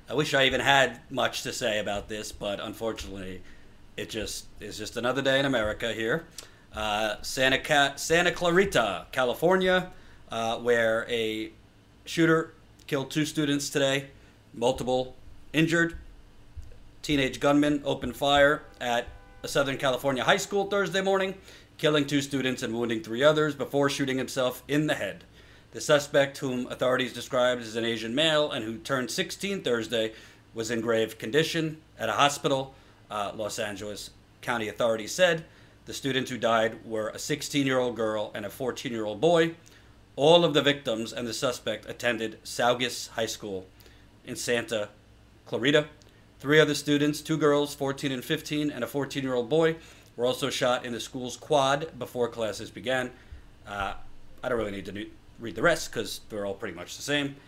I wish I even had much to say about this, but unfortunately, it just is just another day in America here. Santa Clarita, California, where a shooter killed two students today, multiple injured. Teenage gunman opened fire at a Southern California high school Thursday morning, killing two students and wounding three others before shooting himself in the head. The suspect, whom authorities described as an Asian male and who turned 16 Thursday, was in grave condition at a hospital, Los Angeles County authorities said. The students who died were a 16-year-old girl and a 14-year-old boy. All of the victims and the suspect attended Saugus High School in Santa Clarita. Three other students, two girls, 14 and 15, and a 14-year-old boy, were also shot in the school's quad before classes began. I don't really need to read the rest because they're all pretty much the same.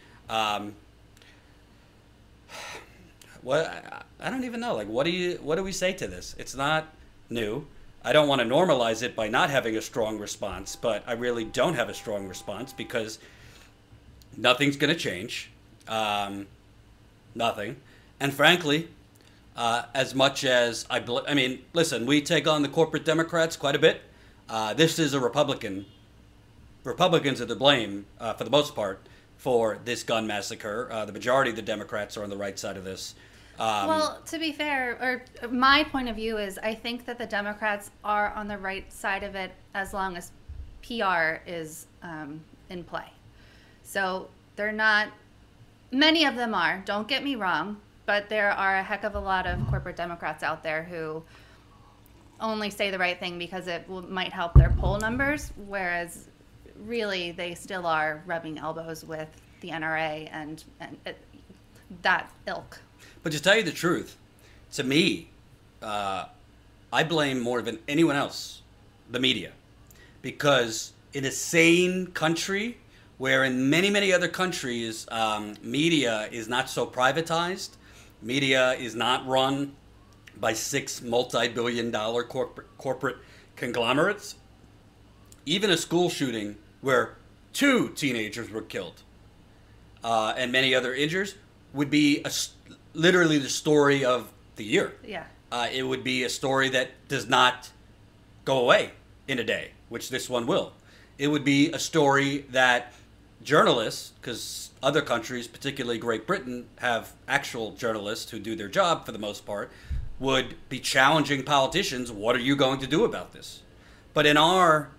I don't even know. Like, what do we say to this? It's not new. I don't want to normalize it by not having a strong response, but I really don't have a strong response because nothing's going to change. Nothing. And frankly, as much as I mean, listen, we take on the corporate Democrats quite a bit. This is a Republican. Republicans are to blame, for the most part, for this gun massacre. The majority of the Democrats are on the right side of this. Well, to be fair, or my point of view is I think that the Democrats are on the right side of it as long as PR is in play. So they're not, many of them are, don't get me wrong, but there are a heck of a lot of corporate Democrats out there who only say the right thing because it might help their poll numbers, whereas really they still are rubbing elbows with the NRA and that ilk. But to tell you the truth, to me, I blame more than anyone else the media. Because in a sane country, where in many, many other countries, media is not so privatized, media is not run by six multi-billion-dollar corporate conglomerates, even a school shooting where two teenagers were killed and many other injuries would be literally the story of the year. Yeah. It would be a story that does not go away in a day, which this one will. It would be a story that journalists, because other countries, particularly Great Britain, have actual journalists who do their job for the most part, would be challenging politicians. What are you going to do about this? But in our,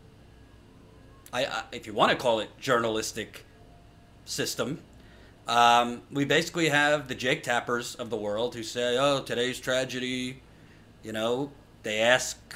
if you want to call it journalistic system, we basically have the Jake Tappers of the world who say, oh, today's tragedy, you know, they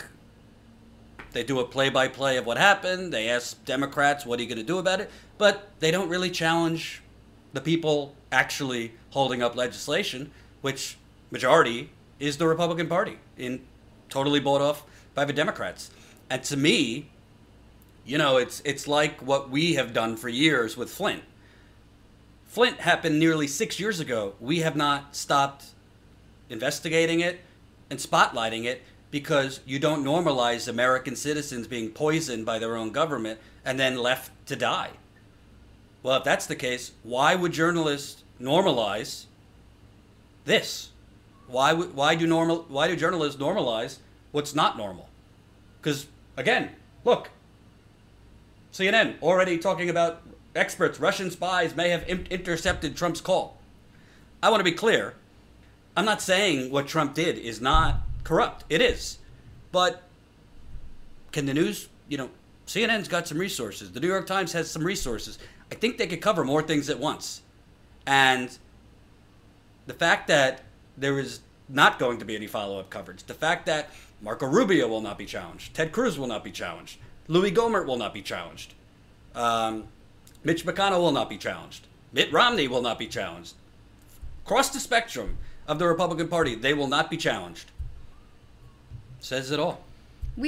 do a play-by-play of what happened. They ask Democrats, what are you going to do about it? But they don't really challenge the people actually holding up legislation, which majority is the Republican Party, totally bought off by the Democrats. And to me, you know, it's like what we have done for years with Flint. Flint happened nearly 6 years ago. We have not stopped investigating it and spotlighting it because you don't normalize American citizens being poisoned by their own government and then left to die. Well, if that's the case, why would journalists normalize this? Why do journalists normalize what's not normal? Because again, look, CNN already talking about experts, Russian spies may have intercepted Trump's call. I want to be clear. I'm not saying what Trump did is not corrupt. It is. But can the news, you know, CNN's got some resources. The New York Times has some resources. I think they could cover more things at once. And the fact that there is not going to be any follow-up coverage, the fact that Marco Rubio will not be challenged, Ted Cruz will not be challenged, Louis Gohmert will not be challenged, Mitch McConnell will not be challenged, Mitt Romney will not be challenged. Across the spectrum of the Republican Party, they will not be challenged. Says it all. We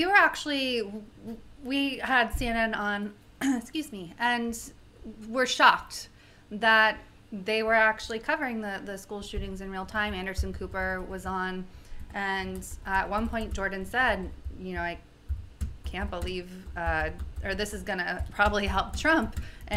had CNN on, excuse me, and we're shocked that they were actually covering the school shootings in real time. Anderson Cooper was on, and at one point Jordan said, you know, I can't believe, or this is going to probably help Trump. And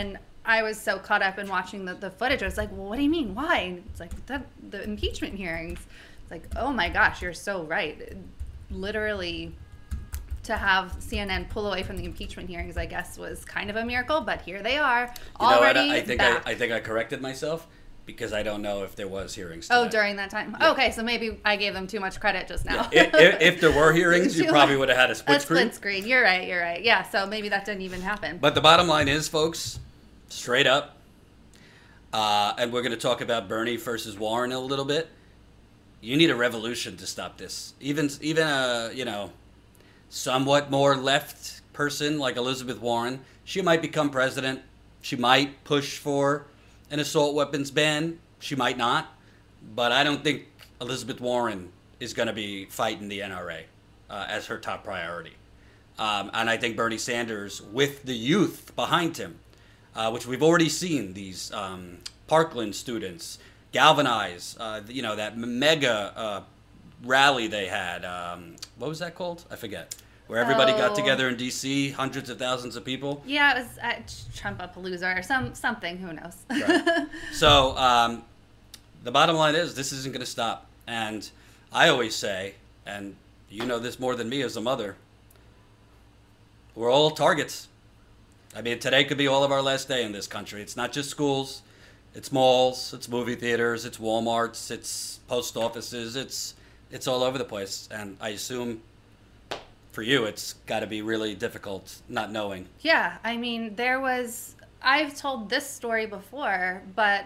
I was so caught up in watching the footage. I was like, well, what do you mean? Why? And it's like, the impeachment hearings. It's like, oh my gosh, you're so right. Literally, to have CNN pull away from the impeachment hearings, I guess, was kind of a miracle. But here they are, already back. I think I corrected myself, because I don't know if there was hearings today. Oh, during that time? Yeah. Okay, so maybe I gave them too much credit just now. Yeah. If there were hearings, you probably would have had a split screen. Split screen. You're right. Yeah, so maybe that didn't even happen. But the bottom line is, folks, straight up, and we're going to talk about Bernie versus Warren a little bit. You need a revolution to stop this. Even a, somewhat more left person like Elizabeth Warren, she might become president. She might push for an assault weapons ban. She might not. But I don't think Elizabeth Warren is going to be fighting the NRA as her top priority. And I think Bernie Sanders, with the youth behind him, which we've already seen these Parkland students galvanize, that mega rally they had. What was that called? I forget. Where everybody got together in D.C., hundreds of thousands of people. Yeah, it was at Trumpapalooza or something. Who knows? Right. So the bottom line is, this isn't going to stop. And I always say, and you know this more than me as a mother, we're all targets. I mean, today could be all of our last day in this country. It's not just schools. It's malls. It's movie theaters. It's Walmarts. It's post offices. It's all over the place. And I assume for you, it's got to be really difficult not knowing. Yeah, I mean, I've told this story before, but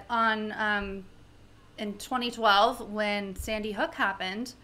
in 2012, when Sandy Hook happened,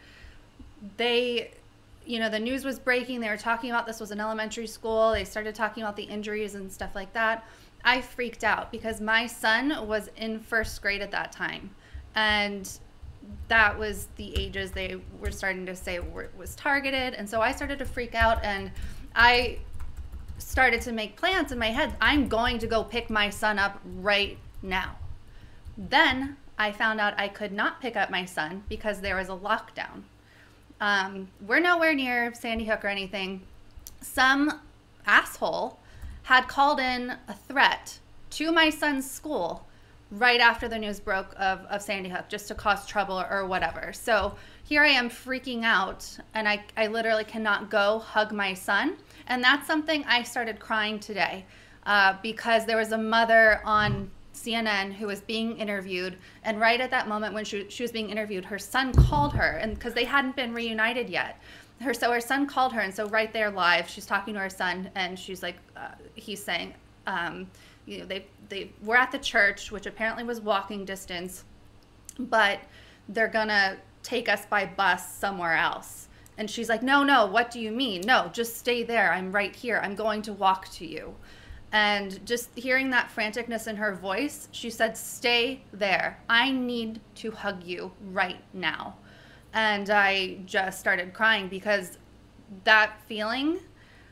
the news was breaking. They were talking about this was an elementary school. They started talking about the injuries and stuff like that. I freaked out because my son was in first grade at that time. And that was the ages they were starting to say was targeted. And so I started to freak out, and I started to make plans in my head. I'm going to go pick my son up right now. Then I found out I could not pick up my son because there was a lockdown. We're nowhere near Sandy Hook or anything. Some asshole had called in a threat to my son's school right after the news broke of Sandy Hook, just to cause trouble or whatever. So here I am freaking out, and I literally cannot go hug my son. And that's something I started crying today because there was a mother on CNN who was being interviewed, and right at that moment when she was being interviewed, her son called her, and because they hadn't been reunited yet. Her son called her, and so right there live, she's talking to her son, and she's like, he's saying, they were at the church, which apparently was walking distance, but they're gonna take us by bus somewhere else. And she's like, no, what do you mean? No, just stay there. I'm right here. I'm going to walk to you. And just hearing that franticness in her voice, she said, stay there. I need to hug you right now. And I just started crying because that feeling,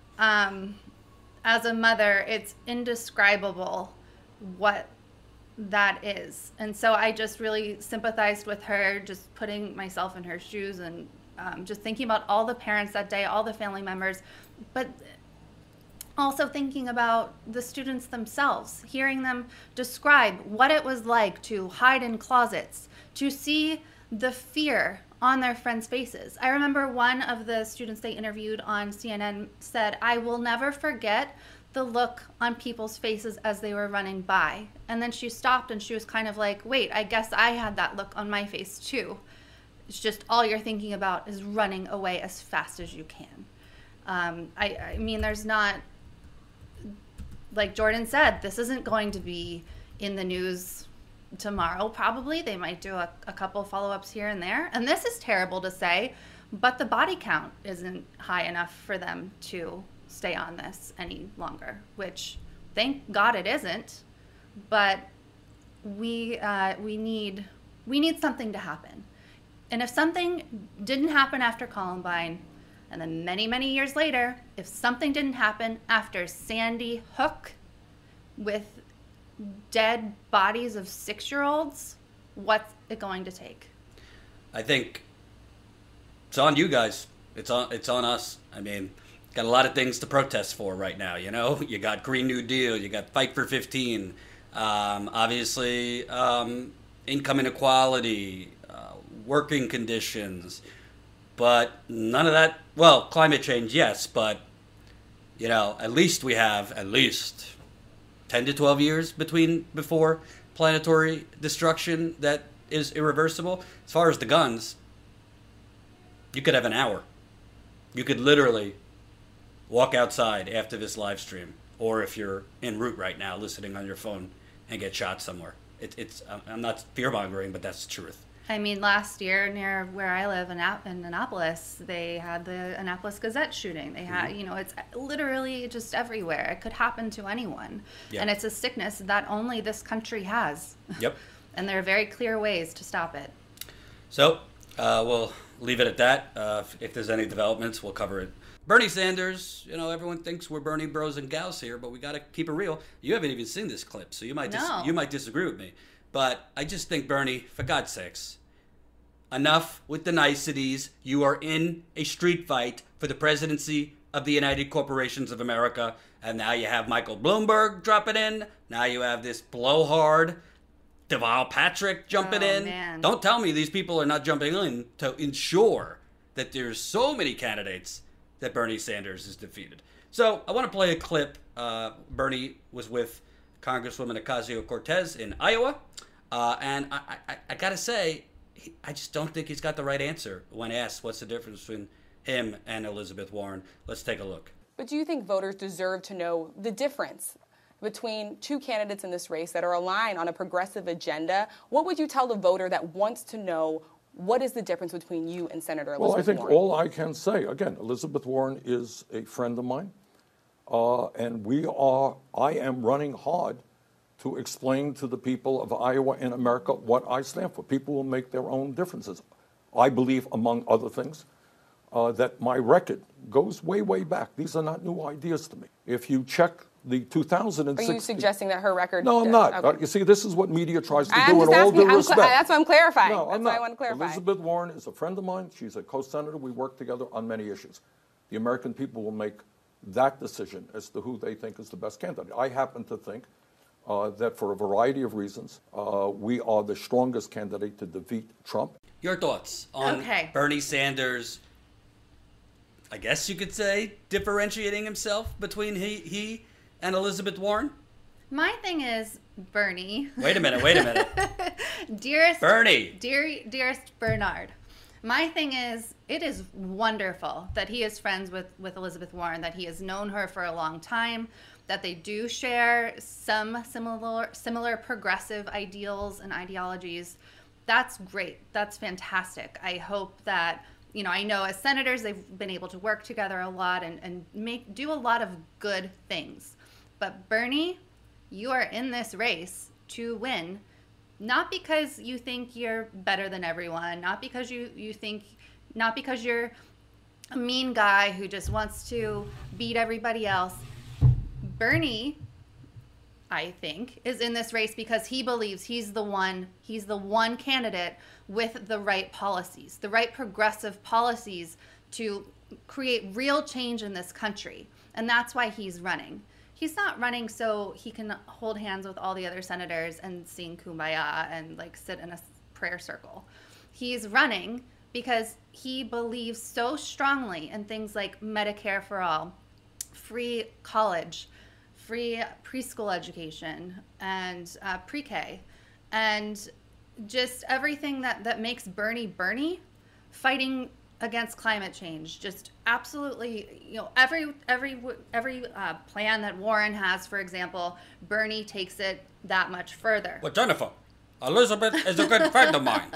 as a mother, it's indescribable what that is. And so I just really sympathized with her, just putting myself in her shoes and just thinking about all the parents that day, all the family members, but also thinking about the students themselves, hearing them describe what it was like to hide in closets, to see the fear on their friends' faces. I remember one of the students they interviewed on CNN said, I will never forget the look on people's faces as they were running by. And then she stopped and she was kind of like, wait, I guess I had that look on my face too. It's just all you're thinking about is running away as fast as you can. I mean, there's not, like Jordan said, this isn't going to be in the news tomorrow, probably. They might do a couple follow-ups here and there. And this is terrible to say, but the body count isn't high enough for them to stay on this any longer, which thank God it isn't. But we need something to happen. And if something didn't happen after Columbine, and then many, many years later, if something didn't happen after Sandy Hook with dead bodies of 6-year-olds, what's it going to take? I think it's on you guys. It's on us. I mean, got a lot of things to protest for right now, you know? You got Green New Deal, you got Fight for 15, Obviously, income inequality, working conditions, but none of that. Well, climate change, yes, but at least we have at least 10 to 12 years before planetary destruction that is irreversible. As far as the guns, you could have an hour. You could literally walk outside after this live stream, or if you're en route right now listening on your phone and get shot somewhere. I'm not fear mongering, but that's the truth. I mean, last year near where I live in Annapolis, they had the Annapolis Gazette shooting. They had, it's literally just everywhere. It could happen to anyone. Yep. And it's a sickness that only this country has. Yep. And there are very clear ways to stop it. So we'll leave it at that. If there's any developments, we'll cover it. Bernie Sanders, everyone thinks we're Bernie bros and gals here, but we got to keep it real. You haven't even seen this clip, so you might disagree with me. But I just think, Bernie, for God's sakes, enough with the niceties. You are in a street fight for the presidency of the United Corporations of America, and now you have Michael Bloomberg dropping in. Now you have this blowhard Deval Patrick jumping in. Man. Don't tell me these people are not jumping in to ensure that there's so many candidates that Bernie Sanders is defeated. So I want to play a clip. Bernie was with Congresswoman Ocasio-Cortez in Iowa. And I got to say, I just don't think he's got the right answer when asked what's the difference between him and Elizabeth Warren. Let's take a look. But do you think voters deserve to know the difference between two candidates in this race that are aligned on a progressive agenda? What would you tell the voter that wants to know what is the difference between you and Senator Elizabeth Warren? Well, I think all I can say, again, Elizabeth Warren is a friend of mine. And I am running hard to explain to the people of Iowa and America what I stand for. People will make their own differences. I believe, among other things, that my record goes way, way back. These are not new ideas to me. If you check the 2016... Are you suggesting that her record... No, I'm not. Okay. You see, this is what media tries to I'm do just in all asking, due respect. That's what I'm clarifying. No, that's I'm what not. I want to clarify. Elizabeth Warren is a friend of mine. She's a co-senator. We work together on many issues. The American people will make that decision as to who they think is the best candidate. I happen to think that for a variety of reasons, we are the strongest candidate to defeat Trump. Your thoughts on Bernie Sanders, I guess you could say, differentiating himself between he and Elizabeth Warren? My thing is, Bernie. Wait a minute. Dearest Bernie. Dearest Bernard. My thing is, it is wonderful that he is friends with Elizabeth Warren, that he has known her for a long time, that they do share some similar progressive ideals and ideologies. That's great. That's fantastic. I hope that, I know as senators, they've been able to work together a lot and do a lot of good things. But Bernie, you are in this race to win, not because you think you're better than everyone, not because not because you're a mean guy who just wants to beat everybody else. Bernie, I think, is in this race because he believes he's the one candidate with the right policies, the right progressive policies to create real change in this country. And that's why he's running. He's not running so he can hold hands with all the other senators and sing Kumbaya and sit in a prayer circle. He's running because he believes so strongly in things like Medicare for all, free college, free preschool education, and pre-K, and just everything that makes Bernie, fighting against climate change. Just absolutely, every plan that Warren has, for example, Bernie takes it that much further. Well, Jennifer, Elizabeth is a good friend of mine.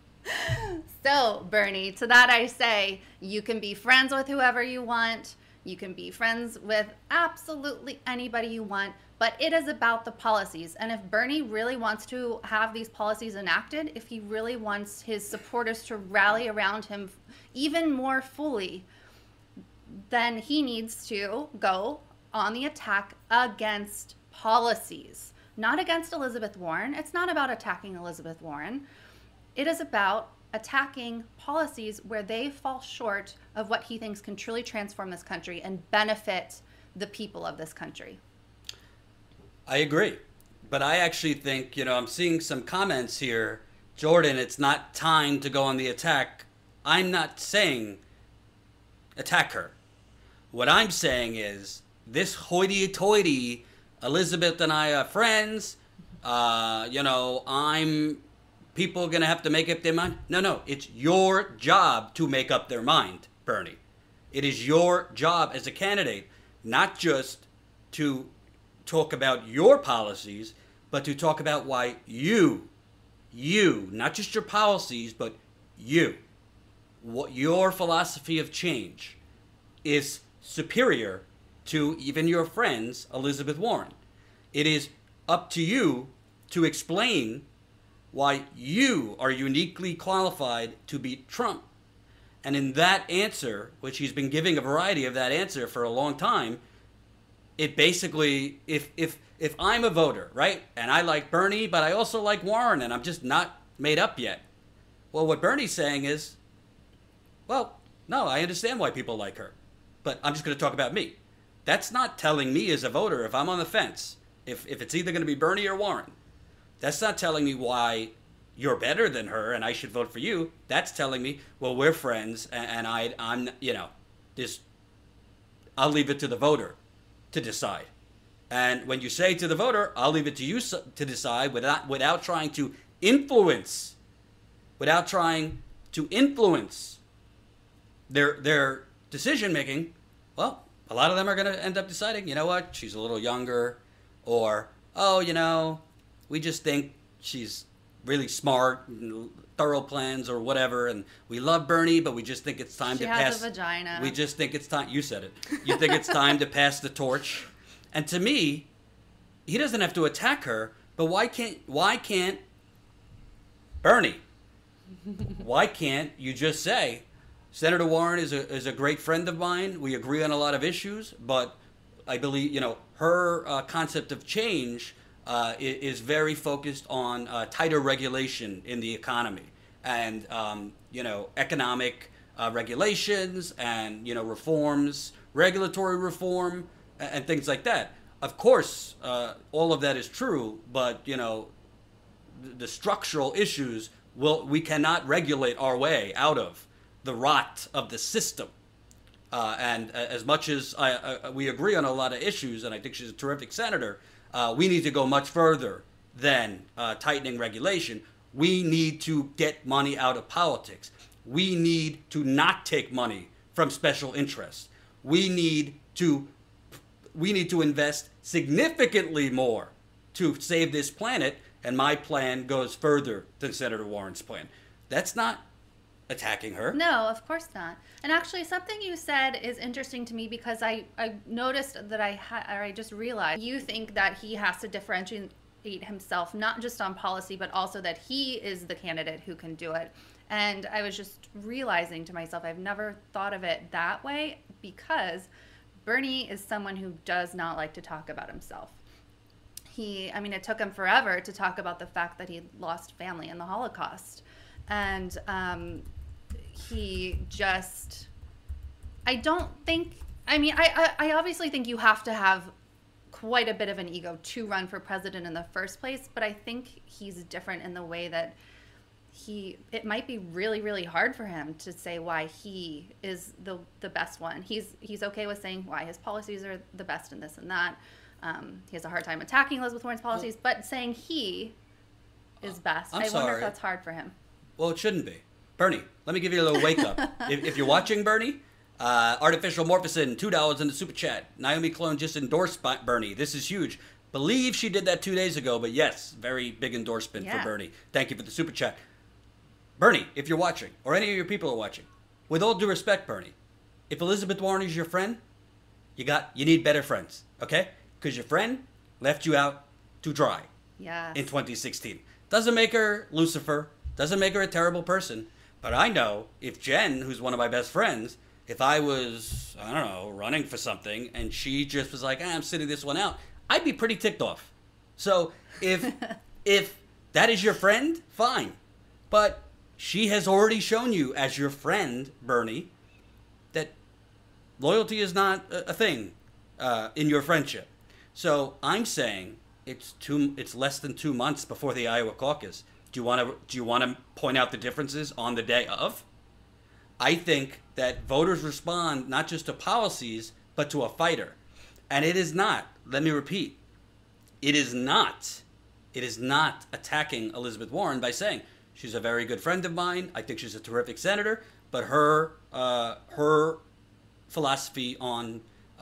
So, Bernie, to that I say, you can be friends with whoever you want. You can be friends with absolutely anybody you want, but it is about the policies. And if Bernie really wants to have these policies enacted, if he really wants his supporters to rally around him even more fully, then he needs to go on the attack against policies, not against Elizabeth Warren. It's not about attacking Elizabeth Warren. It is about attacking policies where they fall short of what he thinks can truly transform this country and benefit the people of this country. I agree. But I actually think, I'm seeing some comments here. Jordan, it's not time to go on the attack. I'm not saying attack her. What I'm saying is this hoity-toity, Elizabeth and I are friends, people are going to have to make up their mind. No, it's your job to make up their mind, Bernie. It is your job as a candidate, not just to talk about your policies, but to talk about why you, not just your policies, but what your philosophy of change is superior to even your friends, Elizabeth Warren. It is up to you to explain why you are uniquely qualified to beat Trump. And in that answer, which he's been giving a variety of that answer for a long time, it basically, if I'm a voter, right, and I like Bernie, but I also like Warren, and I'm just not made up yet. Well, what Bernie's saying is, well, no, I understand why people like her, but I'm just going to talk about me. That's not telling me as a voter, if I'm on the fence, if it's either going to be Bernie or Warren, that's not telling me why you're better than her and I should vote for you. That's telling me, well, we're friends, and I'm, I'll leave it to the voter to decide. And when you say to the voter, I'll leave it to you to decide without trying to influence, their decision making, well, a lot of them are going to end up deciding, you know what, she's a little younger, or, we just think she's really smart, thorough plans or whatever, and we love Bernie, but we just think it's time to pass. She has a vagina. We just think it's time. You said it. You think it's time to pass the torch. And to me, he doesn't have to attack her, but why can't Bernie? Why can't you just say, Senator Warren is a great friend of mine. We agree on a lot of issues, but I believe, her concept of change is very focused on tighter regulation in the economy and, economic regulations and, reforms, regulatory reform, and things like that. Of course, all of that is true, but, the structural issues, we cannot regulate our way out of the rot of the system. And as much as we agree on a lot of issues, and I think she's a terrific senator, we need to go much further than tightening regulation. We need to get money out of politics. We need to not take money from special interests. We need to invest significantly more to save this planet, and my plan goes further than Senator Warren's plan. That's not attacking her. No, of course not. And actually, something you said is interesting to me because I noticed that I just realized you think that he has to differentiate himself, not just on policy, but also that he is the candidate who can do it. And I was just realizing to myself, I've never thought of it that way because Bernie is someone who does not like to talk about himself. It took him forever to talk about the fact that he lost family in the Holocaust. And I obviously think you have to have quite a bit of an ego to run for president in the first place, but I think he's different in the way that it might be really, really hard for him to say why he is the best one. He's okay with saying why his policies are the best in this and that. He has a hard time attacking Elizabeth Warren's policies, but saying he is best. I wonder if that's hard for him. Well, it shouldn't be. Bernie, let me give you a little wake up. If you're watching Bernie, Artificial Morphicin, $2 in the super chat. Naomi Clone just endorsed Bernie. This is huge. Believe she did that 2 days ago, but yes, very big endorsement for Bernie. Thank you for the super chat. Bernie, if you're watching, or any of your people are watching, with all due respect, Bernie, if Elizabeth Warren is your friend, you need better friends, okay? Because your friend left you out to dry in 2016. Doesn't make her Lucifer, doesn't make her a terrible person, but I know if Jen, who's one of my best friends, if I was, running for something and she just was like, I'm sitting this one out, I'd be pretty ticked off. So if that is your friend, fine. But she has already shown you as your friend, Bernie, that loyalty is not a thing in your friendship. So I'm saying it's less than 2 months before the Iowa caucus. Do you want to point out the differences on the day of? I think that voters respond not just to policies, but to a fighter. And it is not, let me repeat, it is not attacking Elizabeth Warren by saying she's a very good friend of mine. I think she's a terrific senator, but her philosophy on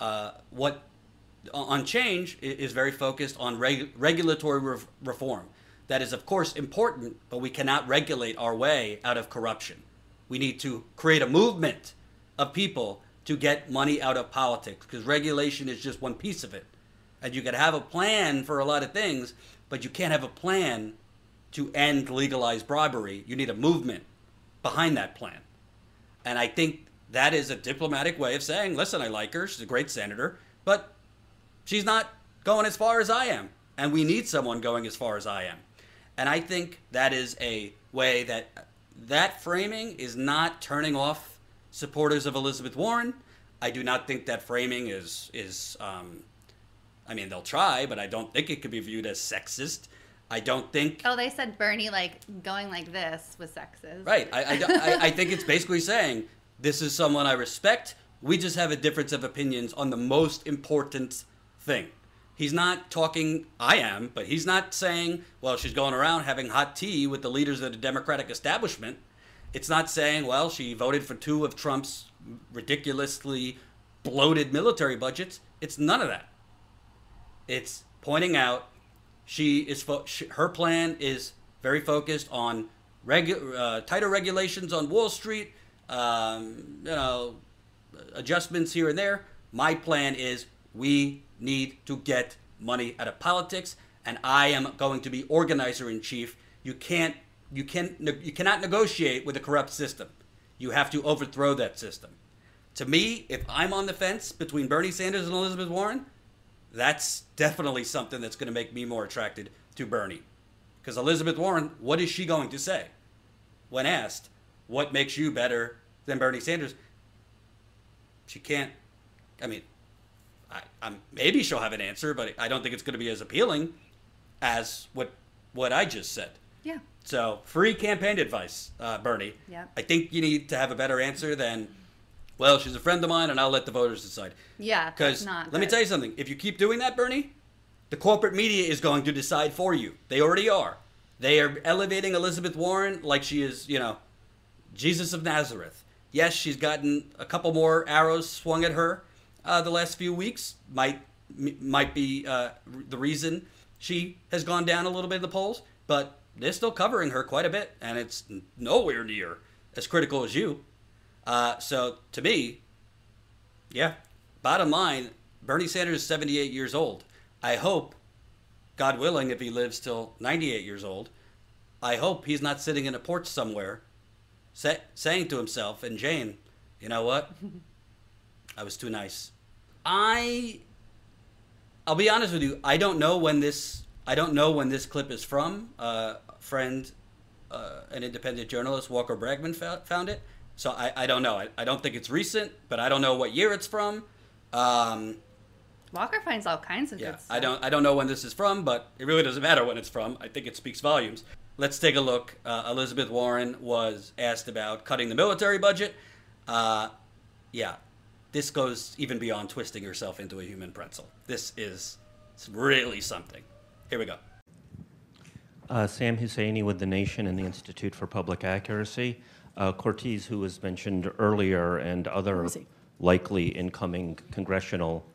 change is very focused on regulatory reform. That is, of course, important, but we cannot regulate our way out of corruption. We need to create a movement of people to get money out of politics, because regulation is just one piece of it. And you can have a plan for a lot of things, but you can't have a plan to end legalized bribery. You need a movement behind that plan. And I think that is a diplomatic way of saying, listen, I like her, she's a great senator, but she's not going as far as I am. And we need someone going as far as I am. And I think that is a way that framing is not turning off supporters of Elizabeth Warren. I do not think that framing is I mean, they'll try, but I don't think it could be viewed as sexist. I don't think... Oh, they said Bernie, like, going like this was sexist. Right. I think it's basically saying, this is someone I respect. We just have a difference of opinions on the most important thing. He's not talking, I am, but he's not saying, well, she's going around having hot tea with the leaders of the Democratic establishment. It's not saying, well, she voted for 2 of Trump's ridiculously bloated military budgets. It's none of that. It's pointing out her plan is very focused on tighter regulations on Wall Street, adjustments here and there. My plan is we need to get money out of politics, and I am going to be organizer in chief. You cannot negotiate with a corrupt system. You have to overthrow that system. To me, if I'm on the fence between Bernie Sanders and Elizabeth Warren, that's definitely something that's going to make me more attracted to Bernie. Because Elizabeth Warren, what is she going to say? When asked, what makes you better than Bernie Sanders? She can't, I mean, maybe she'll have an answer, but I don't think it's going to be as appealing as what I just said. Yeah. So, free campaign advice, Bernie. Yep. I think you need to have a better answer than, well, she's a friend of mine and I'll let the voters decide. Yeah, because let me tell you something. If you keep doing that, Bernie, the corporate media is going to decide for you. They already are. They are elevating Elizabeth Warren like she is, Jesus of Nazareth. Yes, she's gotten a couple more arrows swung at her the last few weeks. Might be the reason she has gone down a little bit in the polls, but they're still covering her quite a bit, and it's nowhere near as critical as you. So to me, yeah, bottom line, Bernie Sanders is 78 years old. I hope, God willing, if he lives till 98 years old, I hope he's not sitting in a porch somewhere saying to himself, and Jane, you know what? I was too nice. I'll be honest with you. I don't know when this clip is from. Friend, an independent journalist, Walker Bragman, found it. So I don't know. I don't think it's recent, but I don't know what year it's from. Walker finds all kinds of good stuff. I don't know when this is from, but it really doesn't matter when it's from. I think it speaks volumes. Let's take a look. Elizabeth Warren was asked about cutting the military budget. This goes even beyond twisting yourself into a human pretzel. This is really something. Here we go. Sam Husseini with The Nation and the Institute for Public Accuracy. Cortez, who was mentioned earlier, and other likely incoming congressional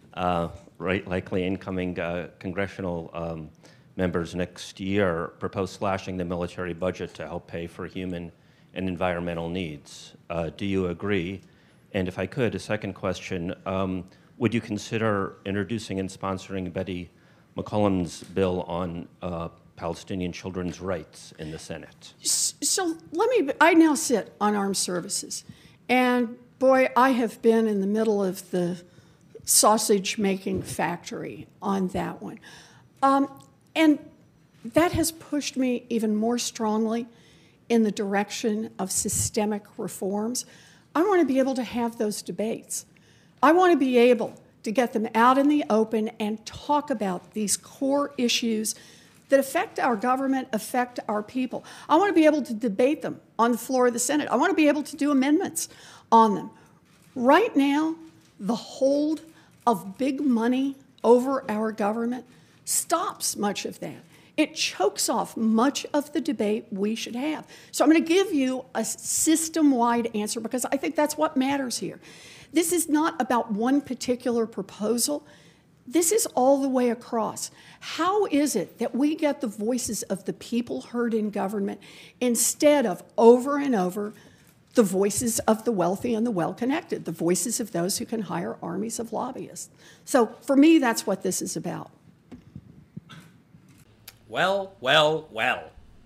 members next year propose slashing the military budget to help pay for human and environmental needs. Do you agree? And if I could, a second question, would you consider introducing and sponsoring Betty McCollum's bill on Palestinian children's rights in the Senate? So I now sit on armed services. And boy, I have been in the middle of the sausage-making factory on that one. And that has pushed me even more strongly in the direction of systemic reforms. I want to be able to have those debates. I want to be able to get them out in the open and talk about these core issues that affect our government, affect our people. I want to be able to debate them on the floor of the Senate. I want to be able to do amendments on them. Right now, the hold of big money over our government stops much of that. It chokes off much of the debate we should have. So I'm going to give you a system-wide answer because I think that's what matters here. This is not about one particular proposal. This is all the way across. How is it that we get the voices of the people heard in government instead of over and over the voices of the wealthy and the well-connected, the voices of those who can hire armies of lobbyists? So for me, that's what this is about. Well, well, well.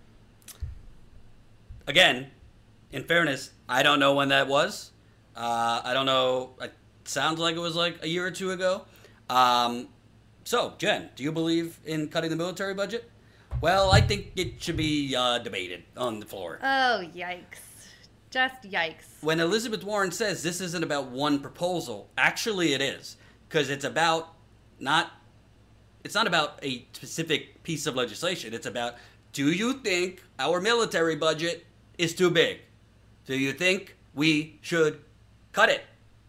Again, in fairness, I don't know when that was. I don't know. It sounds like it was like a year or two ago. So, Jen, do you believe in cutting the military budget? Well, I think it should be debated on the floor. Oh, yikes. Just yikes. When Elizabeth Warren says this isn't about one proposal, actually it is. Because it's about it's not about a specific piece of legislation. It's about, do you think our military budget is too big? Do you think we should cut it?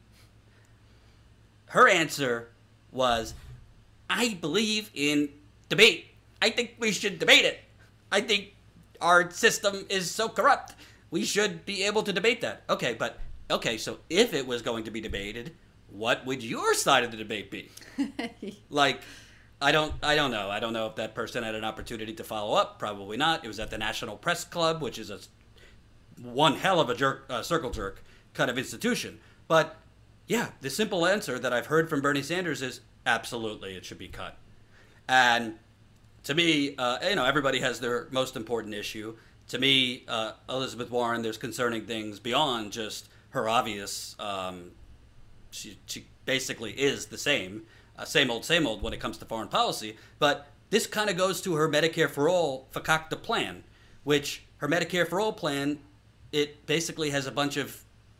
Her answer was, I believe in debate. I think we should debate it. I think our system is so corrupt. We should be able to debate that. Okay, so if it was going to be debated, what would your side of the debate be? Like, I don't know. I don't know if that person had an opportunity to follow up. Probably not. It was at the National Press Club, which is one hell of a circle jerk kind of institution. But yeah, the simple answer that I've heard from Bernie Sanders is absolutely it should be cut. And to me, everybody has their most important issue. To me, Elizabeth Warren, there's concerning things beyond just her obvious. She basically is the same old when it comes to foreign policy. But this kind of goes to her Medicare for All fakakta plan, which her Medicare for All plan, it basically has a bunch of,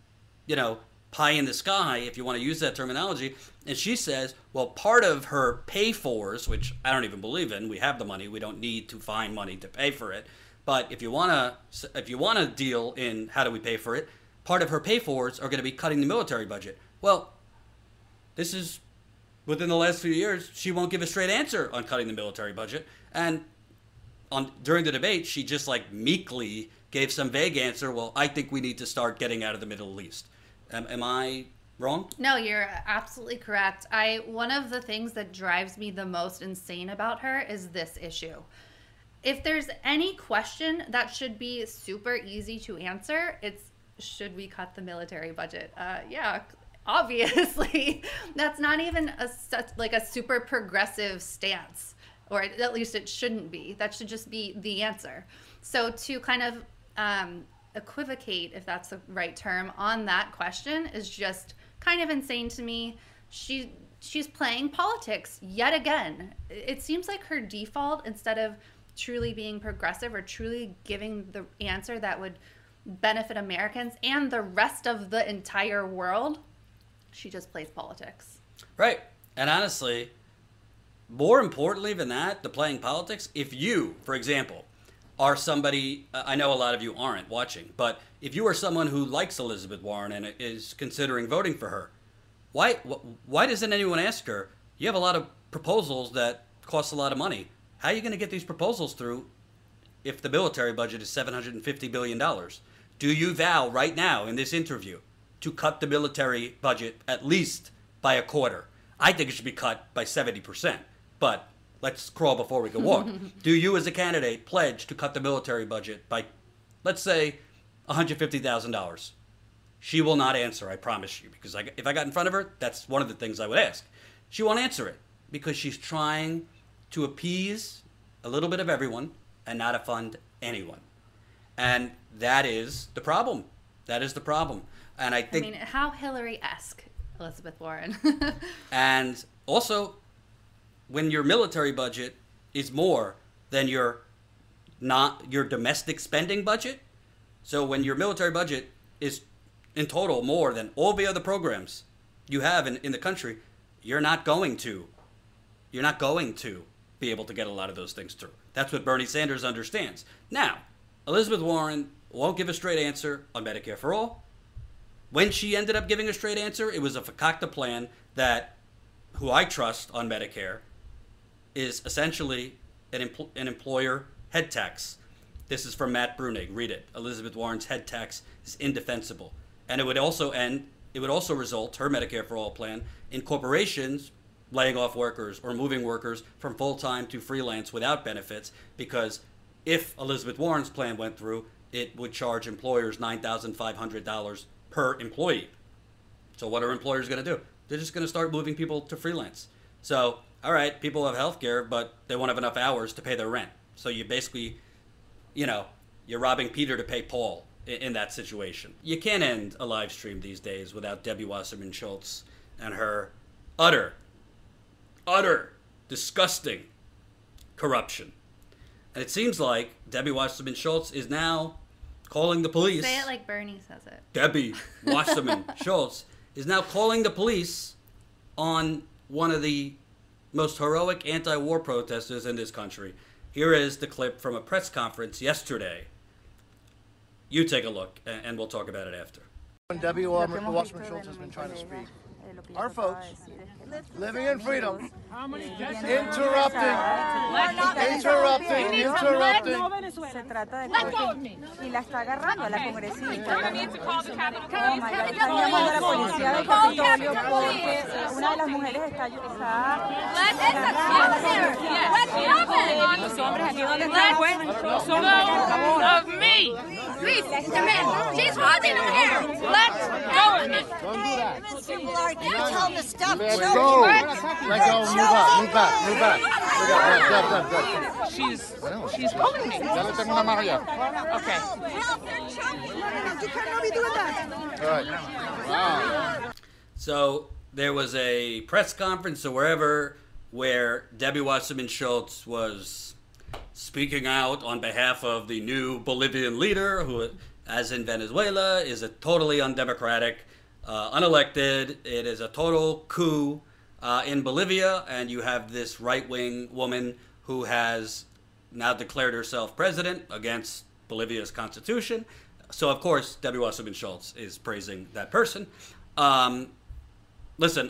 pie in the sky, if you want to use that terminology. And she says, well, part of her pay-fors, which I don't even believe in, we have the money, we don't need to find money to pay for it. But if you want to deal in how do we pay for it, part of her pay-fors are going to be cutting the military budget. Well, this is within the last few years, she won't give a straight answer on cutting the military budget. And during the debate, she just meekly gave some vague answer. Well, I think we need to start getting out of the Middle East. Am I wrong? No, you're absolutely correct. One of the things that drives me the most insane about her is this issue. If there's any question that should be super easy to answer, it's should we cut the military budget? Yeah, obviously. That's not even a super progressive stance, or at least it shouldn't be. That should just be the answer. So to kind of equivocate, if that's the right term, on that question is just kind of insane to me. She's playing politics yet again. It seems like her default, instead of truly being progressive or truly giving the answer that would benefit Americans and the rest of the entire world, she just plays politics. Right. And honestly, more importantly than that, the playing politics, if you, for example, are somebody, I know a lot of you aren't watching, but if you are someone who likes Elizabeth Warren and is considering voting for her, why doesn't anyone ask her, you have a lot of proposals that cost a lot of money. How are you going to get these proposals through if the military budget is $750 billion? Do you vow right now in this interview to cut the military budget at least by a quarter? I think it should be cut by 70%, but let's crawl before we can walk. Do you as a candidate pledge to cut the military budget by, let's say, $150,000? She will not answer, I promise you, because if I got in front of her, that's one of the things I would ask. She won't answer it because she's trying to appease a little bit of everyone and not offend anyone. And that is the problem. That is the problem. And I think... how Hillary-esque, Elizabeth Warren. And also, when your military budget is more than your domestic spending budget, so when your military budget is in total more than all the other programs you have in the country, you're not going to be able to get a lot of those things through. That's what Bernie Sanders understands. Now, Elizabeth Warren won't give a straight answer on Medicare for All. When she ended up giving a straight answer, it was a fakakta plan that, who I trust on Medicare, is essentially an employer head tax. This is from Matt Bruenig. Read it. Elizabeth Warren's head tax is indefensible. And it would also result, her Medicare for All plan, in corporations laying off workers or moving workers from full-time to freelance without benefits, because if Elizabeth Warren's plan went through, it would charge employers $9,500 per employee. So what are employers going to do? They're just going to start moving people to freelance. So, all right, people have health care, but they won't have enough hours to pay their rent. So you basically, you're robbing Peter to pay Paul in that situation. You can't end a live stream these days without Debbie Wasserman Schultz and her utter, disgusting corruption. And it seems like Debbie Wasserman Schultz is now calling the police. Say it like Bernie says it. Debbie Wasserman Schultz is now calling the police on one of the most heroic anti-war protesters in this country. Here is the clip from a press conference yesterday. You take a look, and we'll talk about it after. When Debbie Wasserman Schultz has been trying to speak, our folks living in freedom, interrupting. Se trata de y la está agarrando a la congresista. Está llamando a la policía del Capitolio porque una de las mujeres está los hombres aquí donde están, pues, los hombres of me. Please, come in. She's holding her hair. Let's go with it. Don't do that. You tell them to stop. Let go. Let go. Move back. Good. She's pulling me. Ya le tengo una María. Okay. You cannot be doing that. All right. Wow. So there was a press conference or wherever where Debbie Wasserman Schultz was speaking out on behalf of the new Bolivian leader, who, as in Venezuela, is a totally undemocratic, unelected. It is a total coup in Bolivia, and you have this right-wing woman who has now declared herself president against Bolivia's constitution. So, of course, Debbie Wasserman Schultz is praising that person. Listen,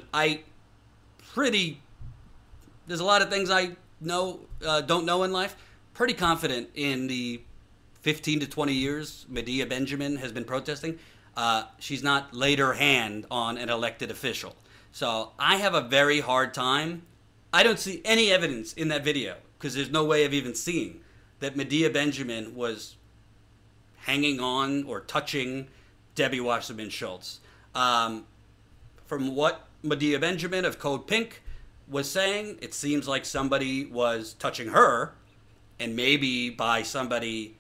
there's a lot of things I don't know in life. Pretty confident in the 15 to 20 years Medea Benjamin has been protesting. She's not laid her hand on an elected official. So I have a very hard time. I don't see any evidence in that video, because there's no way of even seeing that Medea Benjamin was hanging on or touching Debbie Wasserman Schultz. From what Medea Benjamin of Code Pink was saying, it seems like somebody was touching her, and maybe by somebody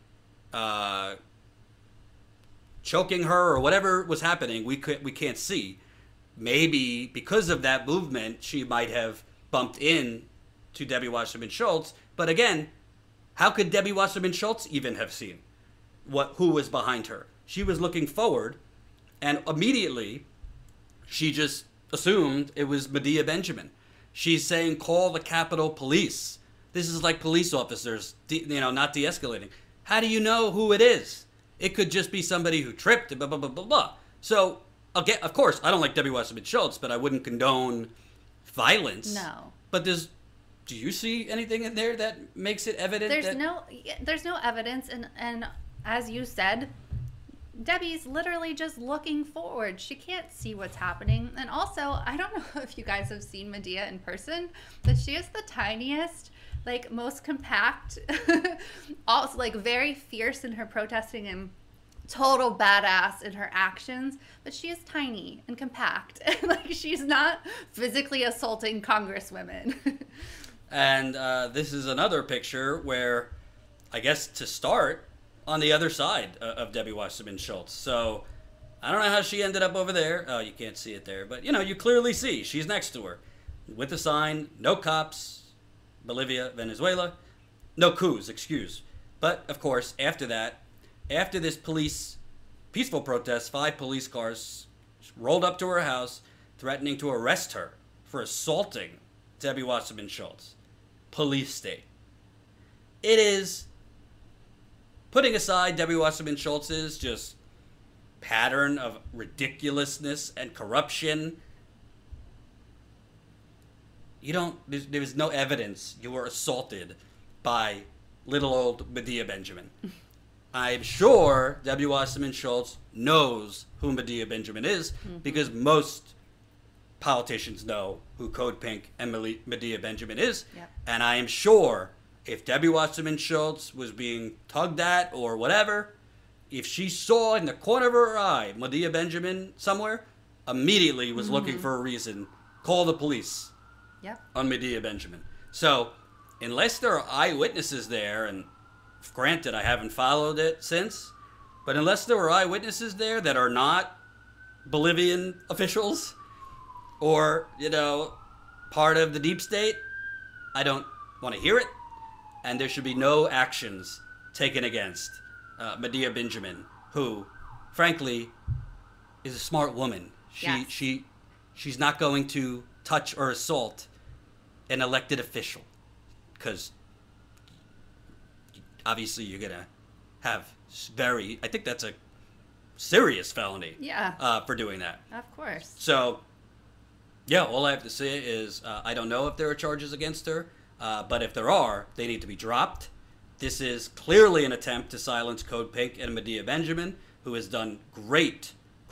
choking her or whatever was happening, we can't see. Maybe because of that movement, she might have bumped in to Debbie Wasserman Schultz. But again, how could Debbie Wasserman Schultz even have seen who was behind her? She was looking forward, and immediately she just assumed it was Medea Benjamin. She's saying, call the Capitol Police. This is like police officers, not de-escalating. How do you know who it is? It could just be somebody who tripped, blah, blah, blah, blah, blah. So, again, of course, I don't like Debbie Wasserman Schultz, but I wouldn't condone violence. No. But do you see anything in there that makes it evident? There's no evidence, and as you said, Debbie's literally just looking forward. She can't see what's happening. And also, I don't know if you guys have seen Medea in person, but she is the tiniest, most compact, also very fierce in her protesting and total badass in her actions, but she is tiny and compact. She's not physically assaulting congresswomen. And this is another picture where, I guess to start, on the other side of Debbie Wasserman Schultz. So I don't know how she ended up over there. Oh, you can't see it there. But, you clearly see she's next to her with the sign, no cops, Bolivia, Venezuela, no coups, excuse. But, of course, after this peaceful protest, 5 police cars rolled up to her house, threatening to arrest her for assaulting Debbie Wasserman Schultz. Police state. It is, putting aside Debbie Wasserman Schultz's just pattern of ridiculousness and corruption, there's no evidence you were assaulted by little old Medea Benjamin. I'm sure Debbie Wasserman Schultz knows who Medea Benjamin is, because most politicians know who Code Pink and Medea Benjamin is. Yep. And I am sure if Debbie Wasserman Schultz was being tugged at or whatever, if she saw in the corner of her eye Medea Benjamin somewhere, immediately was looking for a reason, call the police Yep. on Medea Benjamin. So, unless there are eyewitnesses there, and granted, I haven't followed it since, but unless there were eyewitnesses there that are not Bolivian officials or, part of the deep state, I don't want to hear it, and there should be no actions taken against Medea Benjamin, who, frankly, is a smart woman. Yes. She's not going to touch or assault an elected official, because obviously you're going to have I think that's a serious felony. Yeah. For doing that. Of course. So, yeah, all I have to say is I don't know if there are charges against her, but if there are, they need to be dropped. This is clearly an attempt to silence Code Pink and Medea Benjamin, who has done great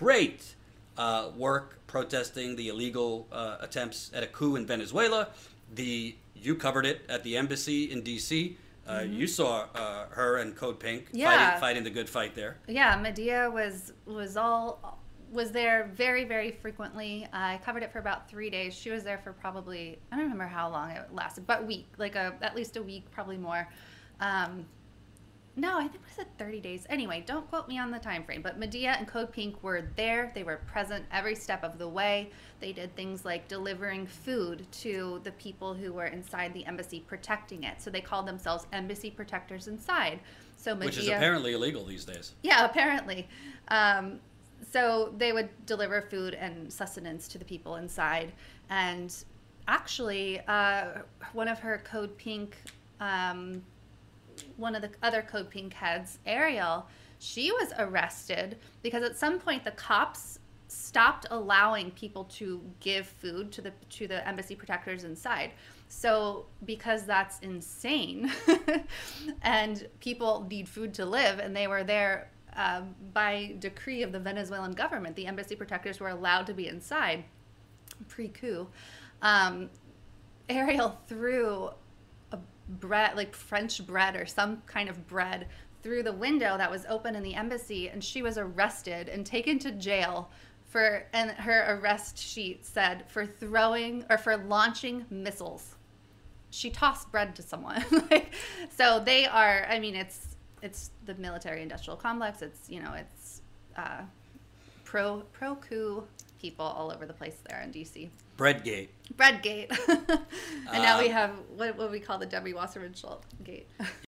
work protesting the illegal attempts at a coup in Venezuela. You covered it at the embassy in D.C. You saw her and Code Pink fighting the good fight there. Yeah, Medea was there very, very frequently. I covered it for about 3 days. She was there for probably, I don't remember how long it lasted, but at least a week, probably more. No, I think it was 30 days. Anyway, don't quote me on the time frame, but Medea and Code Pink were there. They were present every step of the way. They did things like delivering food to the people who were inside the embassy protecting it. So they called themselves embassy protectors inside. So Medea, which is apparently illegal these days. Yeah, apparently. So they would deliver food and sustenance to the people inside. And actually, one of her Code Pink, one of the other Code Pink heads, Ariel, she was arrested because at some point the cops stopped allowing people to give food to the embassy protectors inside. So because that's insane, and people need food to live, and they were there by decree of the Venezuelan government, the embassy protectors were allowed to be inside pre-coup. Ariel threw bread, like French bread or some kind of bread, through the window that was open in the embassy, and she was arrested and taken to jail and her arrest sheet said for launching missiles. She tossed bread to someone. So they are, it's the military industrial complex. It's pro-coup people all over the place there in DC. Breadgate. And now we have what we call the Debbie Wasserman Schultz gate.